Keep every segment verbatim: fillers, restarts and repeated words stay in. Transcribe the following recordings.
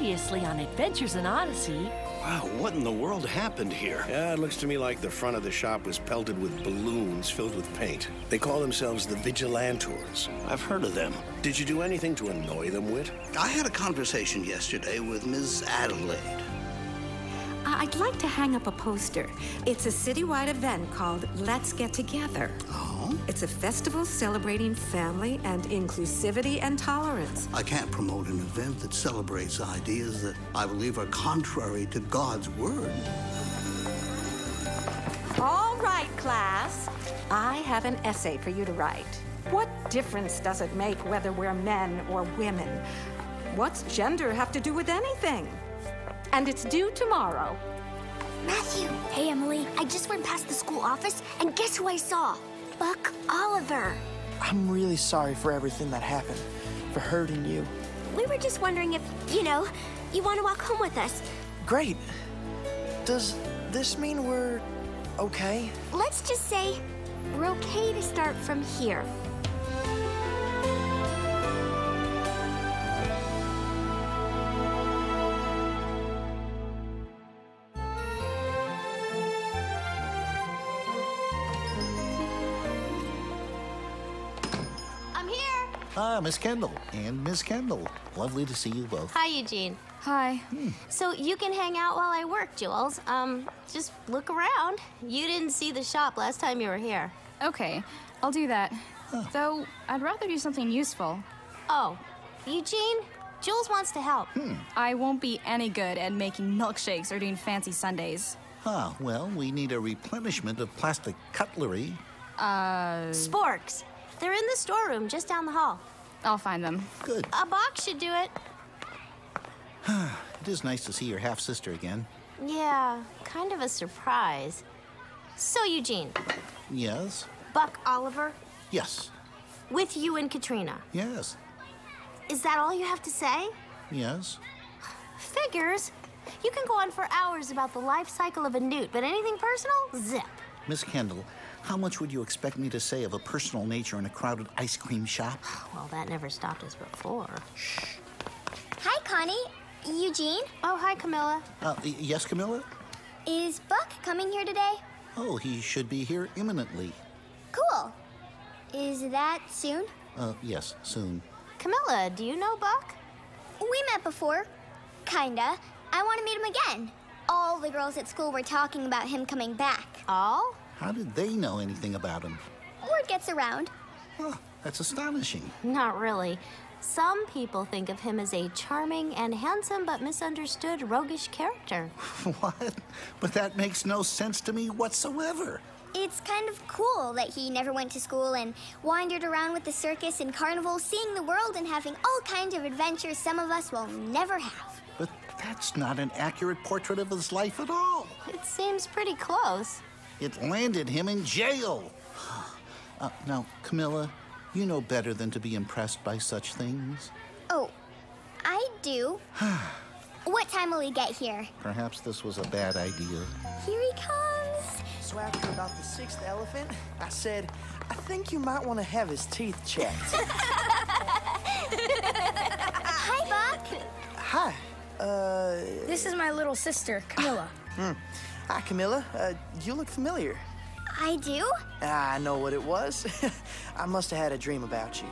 Previously on Adventures in Odyssey. Wow, what in the world happened here? Yeah, it looks to me like the front of the shop was pelted with balloons filled with paint. They call themselves the Vigilantors. I've heard of them. Did you do anything to annoy them, Whit? I had a conversation yesterday with Miss Adelaide. I'd like to hang up a poster. It's a citywide event called Let's Get Together. Oh? It's a festival celebrating family and inclusivity and tolerance. I can't promote an event that celebrates ideas that I believe are contrary to God's word. All right, class. I have an essay for you to write. What difference does it make whether we're men or women? What's gender have to do with anything? And it's due tomorrow. Matthew! Hey, Emily. I just went past the school office, and guess who I saw? Buck Oliver. I'm really sorry for everything that happened, for hurting you. We were just wondering if, you know, you want to walk home with us. Great. Does this mean we're okay? Let's just say we're okay to start from here. Ah, Miss Kendall and Miss Kendall. Lovely to see you both. Hi, Eugene. Hi. Hmm. So you can hang out while I work, Jules. Um, just look around. You didn't see the shop last time you were here. Okay, I'll do that. Huh. Though, I'd rather do something useful. Oh, Eugene? Jules wants to help. Hmm. I won't be any good at making milkshakes or doing fancy sundaes. Ah, well, we need a replenishment of plastic cutlery. Uh... Sporks. They're in the storeroom just down the hall. I'll find them. Good. A box should do it. It is nice to see your half-sister again. Yeah, kind of a surprise. So, Eugene. Yes? Buck Oliver? Yes. With you and Katrina? Yes. Is that all you have to say? Yes. Figures. You can go on for hours about the life cycle of a newt, but anything personal? Zip. Miss Kendall, how much would you expect me to say of a personal nature in a crowded ice cream shop? Well, that never stopped us before. Shh. Hi, Connie. Eugene? Oh, hi, Camilla. Uh, yes, Camilla? Is Buck coming here today? Oh, he should be here imminently. Cool. Is that soon? Uh, yes, soon. Camilla, do you know Buck? We met before. Kinda. I want to meet him again. All the girls at school were talking about him coming back. All? How did they know anything about him? Word gets around. Huh, that's astonishing. Not really. Some people think of him as a charming and handsome but misunderstood roguish character. What? But that makes no sense to me whatsoever. It's kind of cool that he never went to school and wandered around with the circus and carnival, seeing the world and having all kinds of adventures some of us will never have. But that's not an accurate portrait of his life at all. It seems pretty close. It landed him in jail. Uh, now, Camilla, you know better than to be impressed by such things. Oh, I do. What time will he get here? Perhaps this was a bad idea. Here he comes. So after about the sixth elephant, I said, I think you might want to have his teeth checked. Hi, Buck. Hi. Uh... This is my little sister, Camilla. Hmm. Hi, Camilla. Uh, you look familiar. I do? I know what it was. I must have had a dream about you.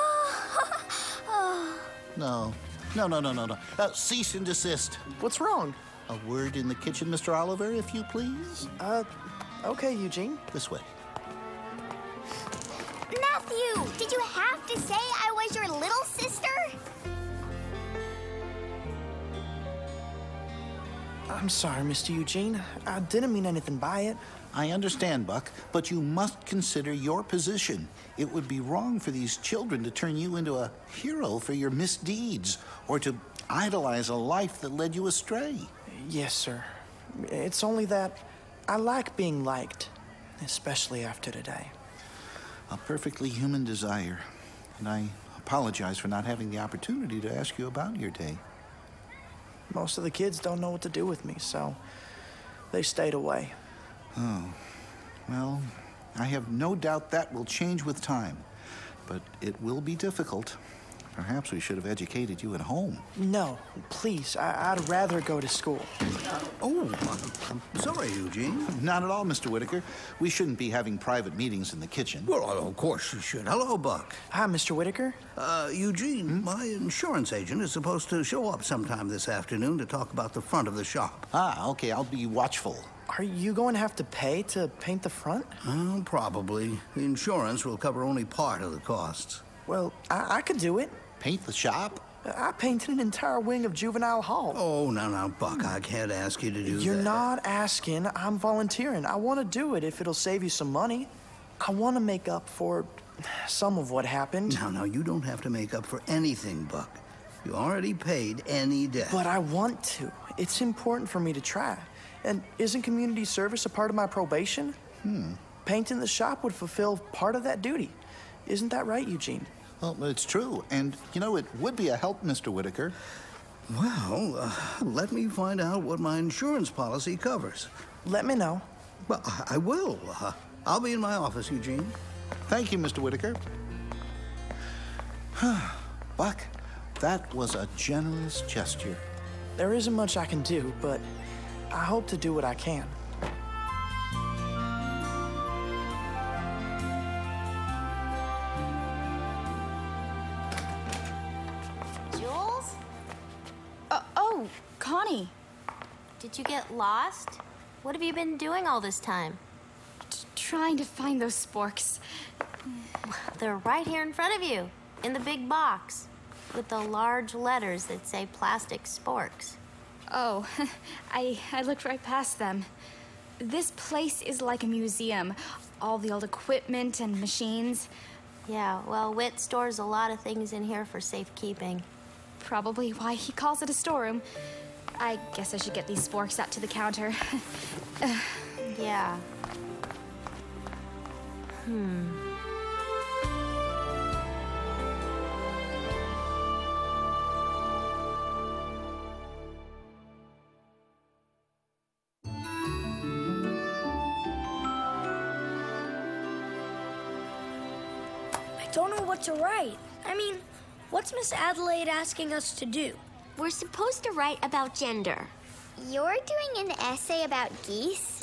Oh. No. No, no, no, no, no. Uh, cease and desist. What's wrong? A word in the kitchen, Mister Oliver, if you please. Uh, okay, Eugene. This way. Matthew, did you have to say I was your little sister? I'm sorry, Mister Eugene. I didn't mean anything by it. I understand, Buck, but you must consider your position. It would be wrong for these children to turn you into a hero for your misdeeds or to idolize a life that led you astray. Yes, sir. It's only that I like being liked, especially after today. A perfectly human desire, and I apologize for not having the opportunity to ask you about your day. Most of the kids don't know what to do with me, so they stayed away. Oh, well, I have no doubt that will change with time, but it will be difficult. Perhaps we should have educated you at home. No, please. I- I'd rather go to school. Uh, oh, I'm, I'm sorry, Eugene. Not at all, Mister Whitaker. We shouldn't be having private meetings in the kitchen. Well, of course you should. Hello, Buck. Hi, Mister Whitaker. Uh, Eugene, hmm? my insurance agent is supposed to show up sometime this afternoon to talk about the front of the shop. Ah, okay. I'll be watchful. Are you going to have to pay to paint the front? Uh, probably. The insurance will cover only part of the costs. Well, I, I could do it. Paint the shop? I painted an entire wing of Juvenile Hall. Oh, no, no, Buck, I can't ask you to do You're that. You're not asking. I'm volunteering. I want to do it if it'll save you some money. I want to make up for some of what happened. No, no, you don't have to make up for anything, Buck. You already paid any debt. But I want to. It's important for me to try. And isn't community service a part of my probation? Hmm. Painting the shop would fulfill part of that duty. Isn't that right, Eugene? Well, it's true. And, you know, it would be a help, Mister Whitaker. Well, uh, let me find out what my insurance policy covers. Let me know. Well, I will. Uh, I'll be in my office, Eugene. Thank you, Mister Whitaker. Buck, that was a generous gesture. There isn't much I can do, but I hope to do what I can. Jules? Uh, oh, Connie. Did you get lost? What have you been doing all this time? T- trying to find those sporks. They're right here in front of you, in the big box, with the large letters that say plastic sporks. Oh, I, I looked right past them. This place is like a museum. All the old equipment and machines. Yeah, well, Whit stores a lot of things in here for safekeeping. Probably why he calls it a storeroom. I guess I should get these sporks out to the counter. Yeah. Hmm. I don't know what to write. I mean, what's Miss Adelaide asking us to do? We're supposed to write about gender. You're doing an essay about geese?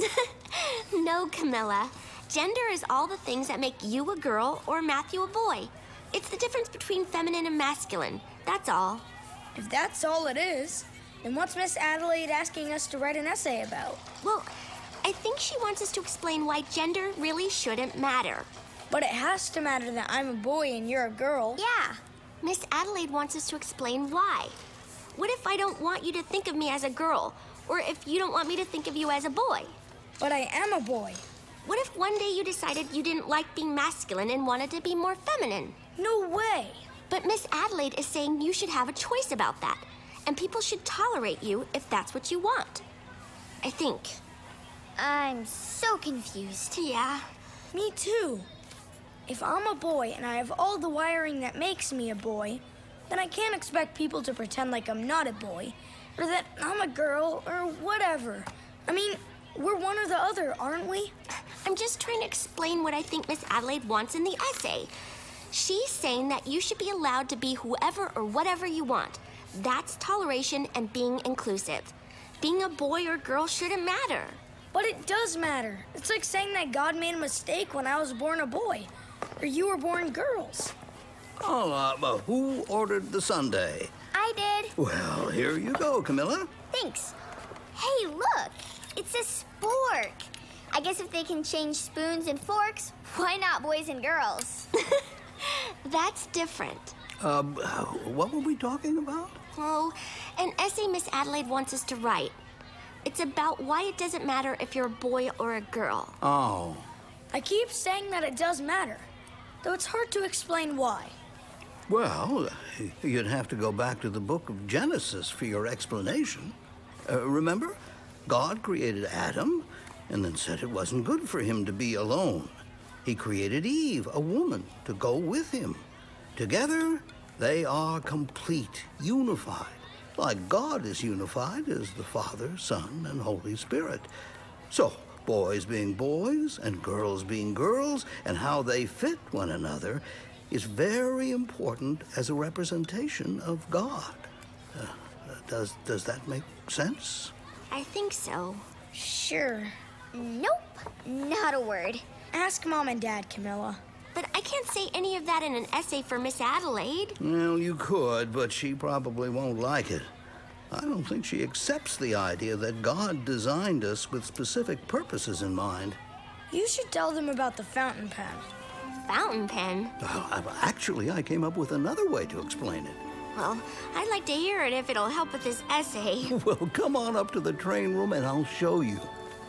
No, Camilla. Gender is all the things that make you a girl or Matthew a boy. It's the difference between feminine and masculine. That's all. If that's all it is, then what's Miss Adelaide asking us to write an essay about? Well, I think she wants us to explain why gender really shouldn't matter. But it has to matter that I'm a boy and you're a girl. Yeah. Miss Adelaide wants us to explain why. What if I don't want you to think of me as a girl? Or if you don't want me to think of you as a boy? But I am a boy. What if one day you decided you didn't like being masculine and wanted to be more feminine? No way. But Miss Adelaide is saying you should have a choice about that. And people should tolerate you if that's what you want. I think. I'm so confused. Yeah. Me too. If I'm a boy and I have all the wiring that makes me a boy, then I can't expect people to pretend like I'm not a boy, or that I'm a girl, or whatever. I mean, we're one or the other, aren't we? I'm just trying to explain what I think Miss Adelaide wants in the essay. She's saying that you should be allowed to be whoever or whatever you want. That's toleration and being inclusive. Being a boy or girl shouldn't matter. But it does matter. It's like saying that God made a mistake when I was born a boy, or you were born girls. Oh, uh, but who ordered the sundae? I did. Well, here you go, Camilla. Thanks. Hey, look. It's a spork. I guess if they can change spoons and forks, why not boys and girls? That's different. Uh, what were we talking about? Oh, an essay Miss Adelaide wants us to write. It's about why it doesn't matter if you're a boy or a girl. Oh. I keep saying that it does matter, though it's hard to explain why. Well, you'd have to go back to the book of Genesis for your explanation. Uh, remember? God created Adam and then said it wasn't good for him to be alone. He created Eve, a woman, to go with him. Together, they are complete, unified, like God is unified as the Father, Son, and Holy Spirit. So, boys being boys and girls being girls and how they fit one another is very important as a representation of God. Uh, does, does that make sense? I think so. Sure. Nope, not a word. Ask Mom and Dad, Camilla. But I can't say any of that in an essay for Miss Adelaide. Well, you could, but she probably won't like it. I don't think she accepts the idea that God designed us with specific purposes in mind. You should tell them about the fountain pen. Fountain pen? Uh, actually, I came up with another way to explain it. Well, I'd like to hear it if it'll help with this essay. Well, come on up to the train room and I'll show you.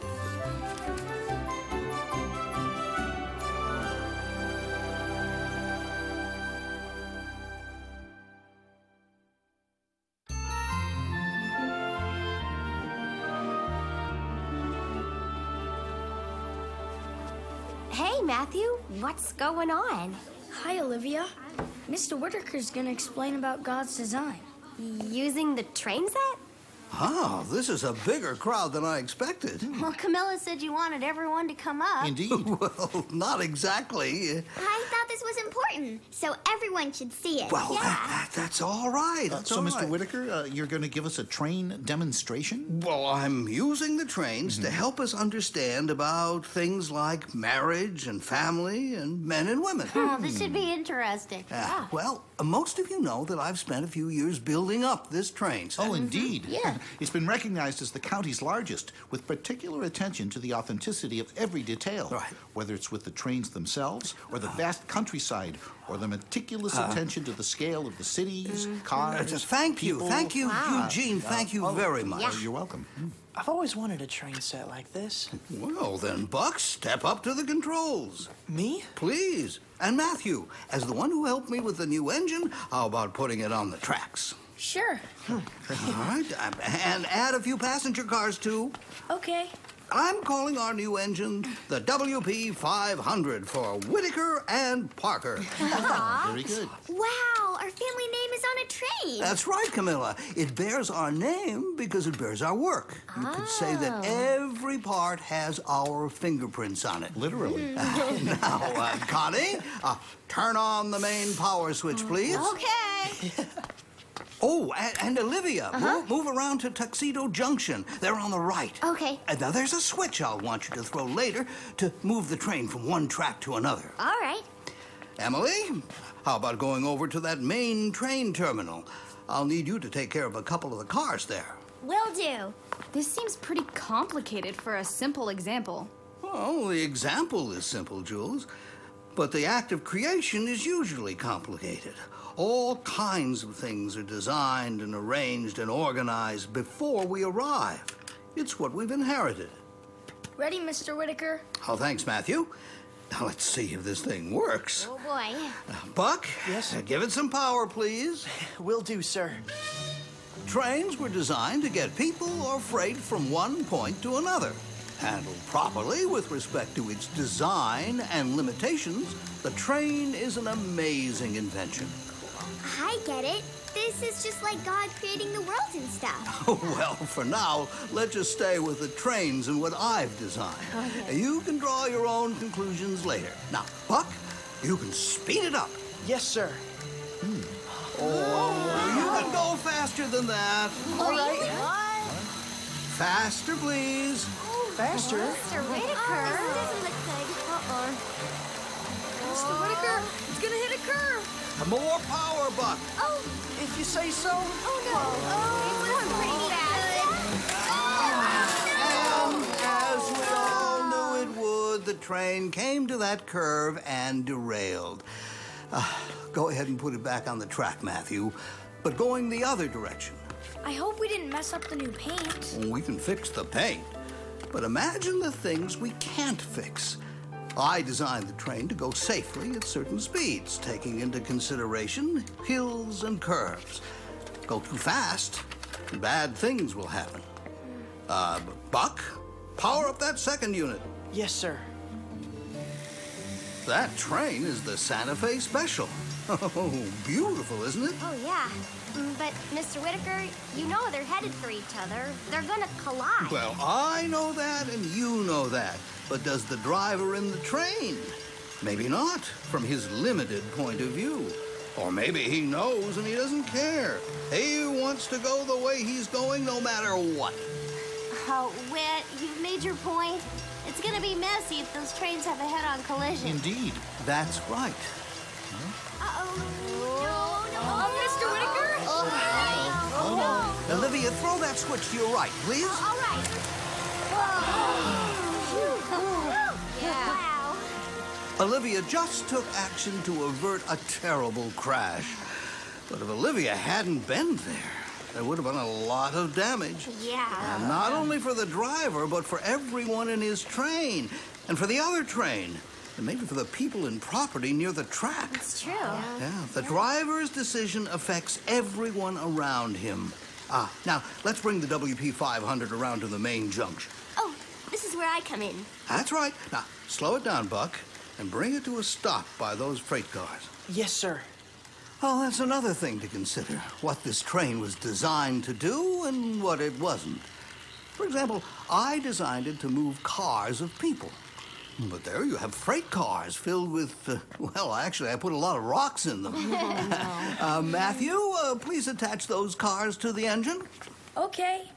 Hey, Matthew, what's going on? Hi, Olivia. Mister Whitaker's gonna explain about God's design. Using the train set? Ah, this is a bigger crowd than I expected. Well, Camilla said you wanted everyone to come up. Indeed. Well, not exactly. I thought this was important, so everyone should see it. Well, yeah. that, that, that's all right. Uh, That's so, all Mister right. Whitaker, uh, you're going to give us a train demonstration? Well, I'm using the trains mm-hmm. to help us understand about things like marriage and family and men and women. Oh, this should be interesting. Uh, yeah. Well, uh, most of you know that I've spent a few years building up this train set. Oh, indeed. Mm-hmm. Yeah. It's been recognized as the county's largest, with particular attention to the authenticity of every detail. Right. Whether it's with the trains themselves, or the vast countryside, or the meticulous Uh, attention to the scale of the cities, mm-hmm. cars, Uh, just thank you. people. Thank you, Wow. Eugene. Thank you oh, very much. Yeah. You're welcome. Mm. I've always wanted a train set like this. Well, then, Buck, step up to the controls. Me? Please. And Matthew, as the one who helped me with the new engine, how about putting it on the tracks? Sure. All right. uh, And add a few passenger cars, too. Okay. I'm calling our new engine the W P five hundred for Whitaker and Parker. Very good. Wow, our family name is on a train. That's right, Camilla. It bears our name because it bears our work. You could say that every part has our fingerprints on it. Literally. Uh, now, uh, Connie, uh, turn on the main power switch, please. Okay. Oh, and, and Olivia, Uh-huh. move, move around to Tuxedo Junction. They're on the right. Okay. And now there's a switch I'll want you to throw later to move the train from one track to another. All right. Emily, how about going over to that main train terminal? I'll need you to take care of a couple of the cars there. Will do. This seems pretty complicated for a simple example. Oh, the example is simple, Jules. But the act of creation is usually complicated. All kinds of things are designed and arranged and organized before we arrive. It's what we've inherited. Ready, Mister Whitaker? Oh, thanks, Matthew. Now let's see if this thing works. Oh, boy. Uh, Buck? Yes? uh, give it some power, please. Will do, sir. Trains were designed to get people or freight from one point to another. Handled properly with respect to its design and limitations, the train is an amazing invention. I get it. This is just like God creating the world and stuff. Well, for now, let's just stay with the trains and what I've designed. Okay. You can draw your own conclusions later. Now, Buck, you can speed it up. Yes, sir. Hmm. Oh, you can go faster than that. All right. Faster, please. Faster? Mister Whitaker. Oh, this doesn't look good. Uh-oh. Mister Whitaker, it's gonna hit a curve. More power, Buck. Oh, if you say so. Oh, no. Oh, it's going pretty fast. And as we all knew it would, the train came to that curve and derailed. Uh, go ahead and put it back on the track, Matthew, but going the other direction. I hope we didn't mess up the new paint. We can fix the paint, but imagine the things we can't fix. I designed the train to go safely at certain speeds, taking into consideration hills and curves. Go too fast, bad things will happen. Uh, Buck, power up that second unit. Yes, sir. That train is the Santa Fe Special. Oh, beautiful, isn't it? Oh, yeah. Mm, But, Mister Whitaker, you know they're headed for each other. They're gonna collide. Well, I know that and you know that. But does the driver in the train? Maybe not, from his limited point of view. Or maybe he knows and he doesn't care. He wants to go the way he's going no matter what. Oh, Whit, you've made your point. It's gonna be messy if those trains have a head-on collision. Indeed. That's right. Uh-oh. No, no. Oh, Mister Whitaker? Oh, no. Olivia, throw that switch to your right, please. All right. Yeah. Wow. Olivia just took action to avert a terrible crash. But if Olivia hadn't been there, there would have been a lot of damage. Yeah. And not only for the driver, but for everyone in his train. And for the other train. And maybe for the people in property near the track. It's true. Yeah, the driver's decision affects everyone around him. Ah, now, let's bring the W P five hundred around to the main junction. Oh, this is where I come in. That's right. Now, slow it down, Buck, and bring it to a stop by those freight cars. Yes, sir. Oh, that's another thing to consider. What this train was designed to do and what it wasn't. For example, I designed it to move cars of people. But there you have freight cars filled with, uh, well, actually, I put a lot of rocks in them. uh, Matthew, uh, please attach those cars to the engine. Okay.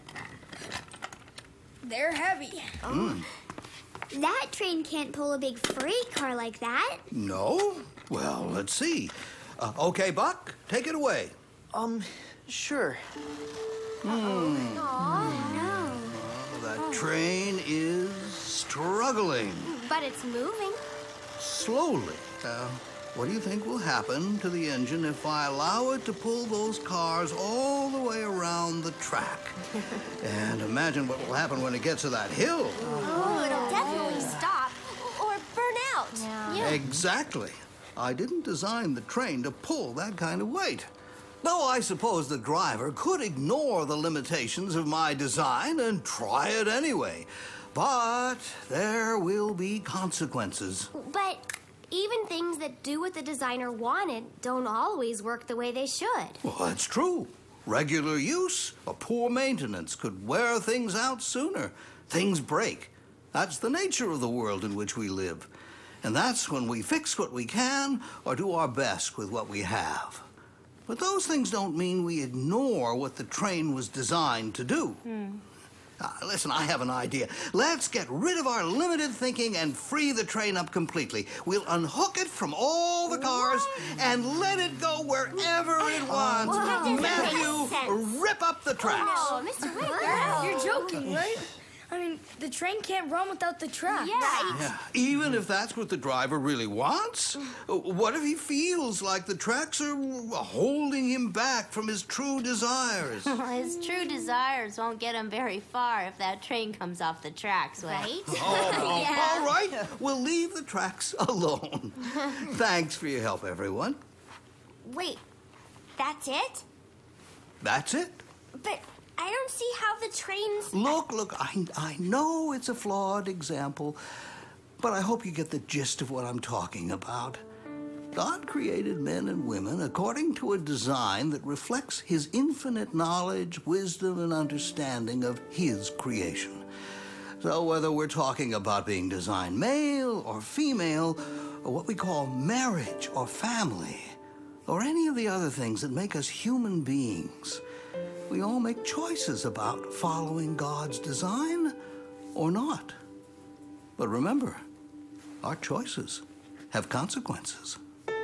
They're heavy. Mm. That train can't pull a big freight car like that. No? Well, let's see. Uh, okay, Buck, take it away. Um, sure. Hmm. Oh, no. Oh, that train is struggling. But it's moving. Slowly. Uh, what do you think will happen to the engine if I allow it to pull those cars all the way around the track? And imagine what will happen when it gets to that hill. Oh, it'll definitely stop or burn out. Yeah. Exactly. I didn't design the train to pull that kind of weight. Though I suppose the driver could ignore the limitations of my design and try it anyway. But there will be consequences. But even things that do what the designer wanted don't always work the way they should. Well, that's true. Regular use or poor maintenance could wear things out sooner. Things break. That's the nature of the world in which we live. And that's when we fix what we can or do our best with what we have. But those things don't mean we ignore what the train was designed to do. Hmm. Uh, listen, I have an idea. Let's get rid of our limited thinking and free the train up completely. We'll unhook it from all the cars and let it go wherever it wants. Well, Matthew, rip up the tracks. Oh, Mister Whitaker. You're joking, right? I mean, the train can't run without the track. Yeah. Yeah, even if that's what the driver really wants? What if he feels like the tracks are holding him back from his true desires? His true desires won't get him very far if that train comes off the tracks, Right? Oh, Yeah. all right. We'll leave the tracks alone. Thanks for your help, everyone. Wait, that's it? That's it. But I don't see how the trains... Look, look, I, I know it's a flawed example, but I hope you get the gist of what I'm talking about. God created men and women according to a design that reflects his infinite knowledge, wisdom, and understanding of his creation. So whether we're talking about being designed male or female, or what we call marriage or family, or any of the other things that make us human beings, we all make choices about following God's design or not. But remember, our choices have consequences.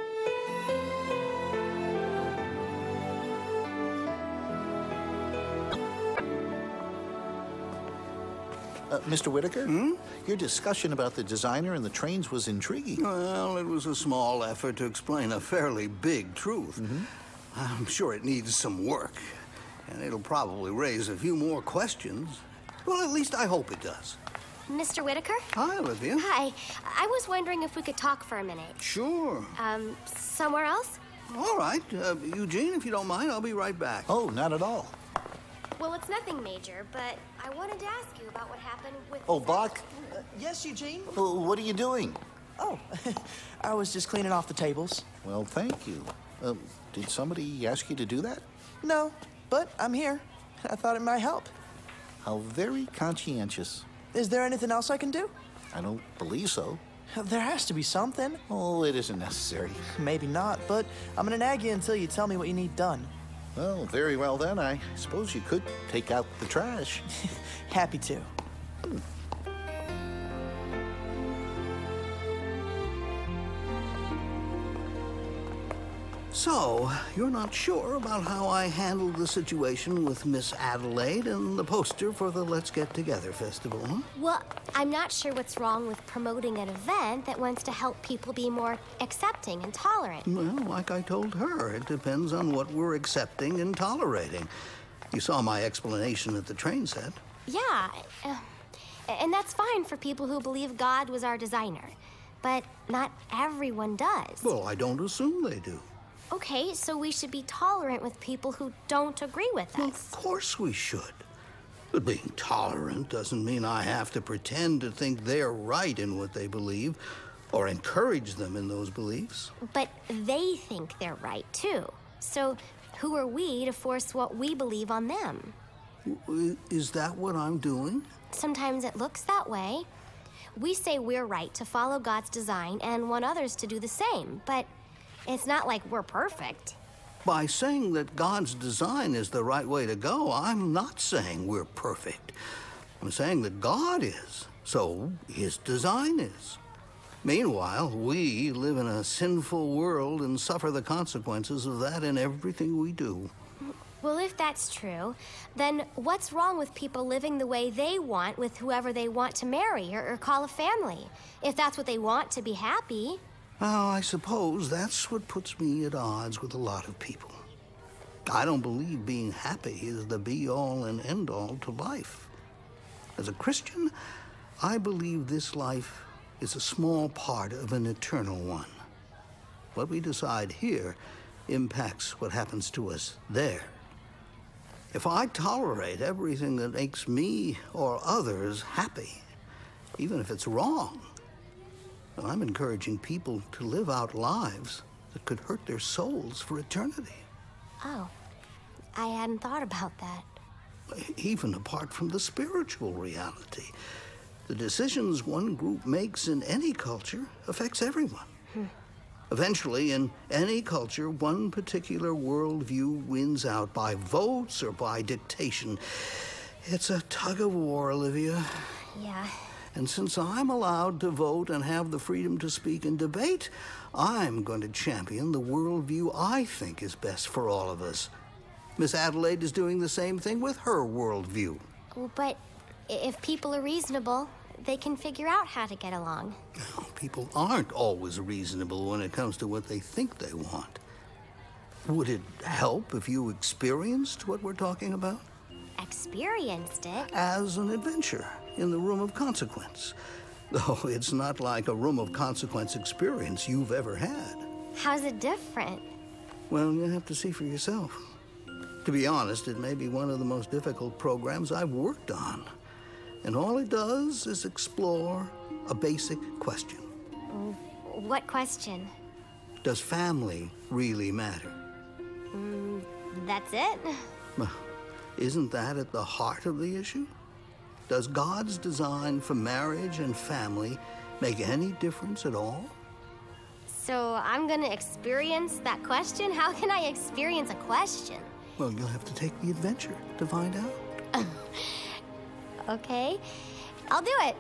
Uh, Mister Whitaker? Hmm? Your discussion about the designer and the trains was intriguing. Well, it was a small effort to explain a fairly big truth. Mm-hmm. I'm sure it needs some work, and it'll probably raise a few more questions. Well, at least I hope it does. Mister Whitaker? Hi, Olivia. Hi. I was wondering if we could talk for a minute. Sure. Um, somewhere else? All right. Uh, Eugene, if you don't mind, I'll be right back. Oh, not at all. Well, it's nothing major, but I wanted to ask you about what happened with... Oh, Buck? Uh, yes, Eugene? Oh, what are you doing? Oh, I was just cleaning off the tables. Well, thank you. Uh, did somebody ask you to do that? No, but I'm here. I thought it might help. How very conscientious. Is there anything else I can do? I don't believe so. There has to be something. Oh, it isn't necessary. Maybe not, but I'm gonna nag you until you tell me what you need done. Well, very well then. I suppose you could take out the trash. Happy to. Hmm. So, you're not sure about how I handled the situation with Miss Adelaide and the poster for the Let's Get Together festival, huh? Well, I'm not sure what's wrong with promoting an event that wants to help people be more accepting and tolerant. Well, like I told her, it depends on what we're accepting and tolerating. You saw my explanation at the train set. Yeah, uh, and that's fine for people who believe God was our designer. But not everyone does. Well, I don't assume they do. Okay, so we should be tolerant with people who don't agree with us. Well, of course we should. But being tolerant doesn't mean I have to pretend to think they're right in what they believe or encourage them in those beliefs. But they think they're right, too. So who are we to force what we believe on them? Is that what I'm doing? Sometimes it looks that way. We say we're right to follow God's design and want others to do the same, but it's not like we're perfect. By saying that God's design is the right way to go, I'm not saying we're perfect. I'm saying that God is, so his design is. Meanwhile, we live in a sinful world and suffer the consequences of that in everything we do. Well, if that's true, then what's wrong with people living the way they want with whoever they want to marry or, or call a family? If that's what they want to be happy. Well, I suppose that's what puts me at odds with a lot of people. I don't believe being happy is the be-all and end-all to life. As a Christian, I believe this life is a small part of an eternal one. What we decide here impacts what happens to us there. If I tolerate everything that makes me or others happy, even if it's wrong, I'm encouraging people to live out lives that could hurt their souls for eternity. Oh, I hadn't thought about that. Even apart from the spiritual reality, the decisions one group makes in any culture affects everyone. Hmm. Eventually, in any culture, one particular worldview wins out by votes or by dictation. It's a tug of war, Olivia. Yeah. And since I'm allowed to vote and have the freedom to speak and debate, I'm going to champion the worldview I think is best for all of us. Miss Adelaide is doing the same thing with her worldview. But if people are reasonable, they can figure out how to get along. People aren't always reasonable when it comes to what they think they want. Would it help if you experienced what we're talking about? Experienced it? As an adventure in the Room of Consequence. Though it's not like a Room of Consequence experience you've ever had. How's it different? Well, you have to see for yourself. To be honest, it may be one of the most difficult programs I've worked on. And all it does is explore a basic question. What question? Does family really matter? Mm, that's it? Well, isn't that at the heart of the issue? Does God's design for marriage and family make any difference at all? So I'm gonna experience that question? How can I experience a question? Well, you'll have to take the adventure to find out. Okay, I'll do it.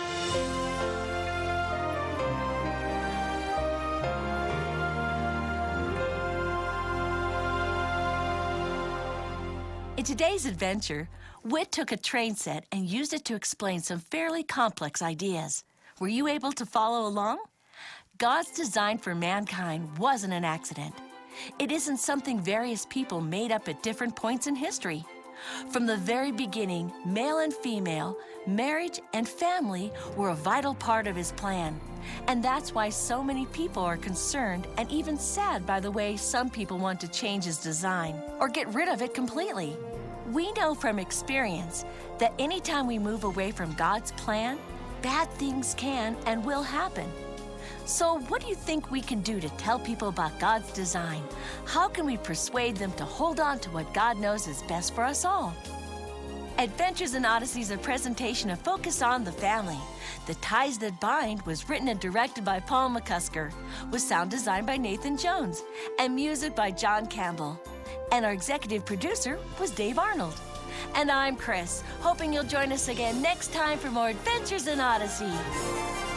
In today's adventure, Whit took a train set and used it to explain some fairly complex ideas. Were you able to follow along? God's design for mankind wasn't an accident. It isn't something various people made up at different points in history. From the very beginning, male and female, marriage and family were a vital part of his plan. And that's why so many people are concerned and even sad by the way some people want to change his design or get rid of it completely. We know from experience that anytime we move away from God's plan, bad things can and will happen. So what do you think we can do to tell people about God's design? How can we persuade them to hold on to what God knows is best for us all? Adventures in Odyssey is a presentation of Focus on the Family. The Ties That Bind was written and directed by Paul McCusker, with sound design by Nathan Jones, and music by John Campbell. And our executive producer was Dave Arnold. And I'm Chris, hoping you'll join us again next time for more Adventures in Odyssey.